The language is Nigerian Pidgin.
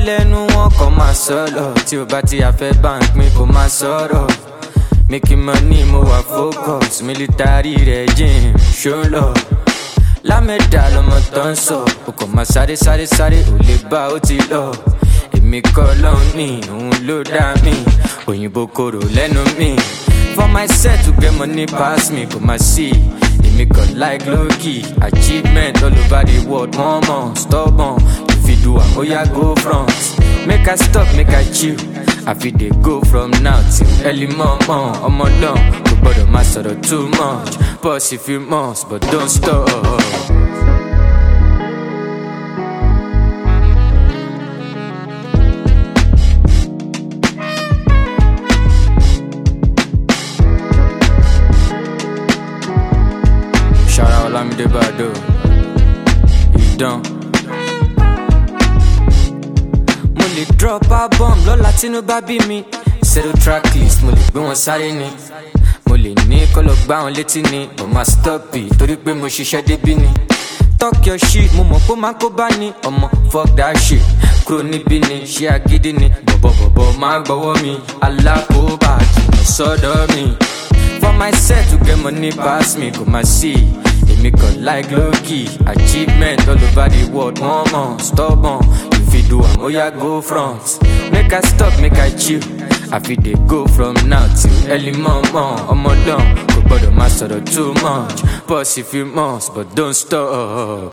lẹ́nu wọn kàn máa sọ̀rọ̀. Tí o bá ti àfẹ́ bank mi kò máa sọ̀rọ̀. Making money mo wà focus. Military regime show love. Lámẹ́dà lọmọ tó ń sọ. O kàn máa sáré ò lè bá ó ti lọ. Èmi kọ́ lọ́hùn ní òun ló dá mi. Òyìnbó korò lẹ́nu mi. For myself to get money pass me kò máa sí. Èmi kàn like low-key. Achievement all over the world. One more stubborn. If you do am, oya go front. Make I stop, make I chill. I fit dey go from now till early morning. Ọmọ dán, kò gbọdọ̀ máa sọ̀rọ̀ too much. Pause if you must, but don't stop. Shout out Olamide Bado. Idan. Mo lè drop album lọ́la tínú bá bí mi. Zero track list mo lè gbé wọn sáré ni. Mo lè ní kó lọ gbá wọn létí ni. But ma stop it torí pé mo ṣiṣẹ́ débí ni. Talk your shit, mo mọ̀ pé máa kó bá ní. Ọmọ fuck that shit. Kúrò níbí ni, ṣé agídí ni. Bọ̀bọ̀bọ̀bọ̀ máa gbọ́wọ́ mi. Alákòóbá jìnnà sọ́dọ̀ mi. For myself to get money pass me kò máa sí. Èmi kàn like low-key. Achievement all over the world. One more stubborn. If you do am, oya go front. Make I stop, make I chill. I fit dey go from now till early morning. Ọmọ dán, kò gbọdọ̀ máa sọ̀rọ̀ too much. Pause if you must, but don't stop.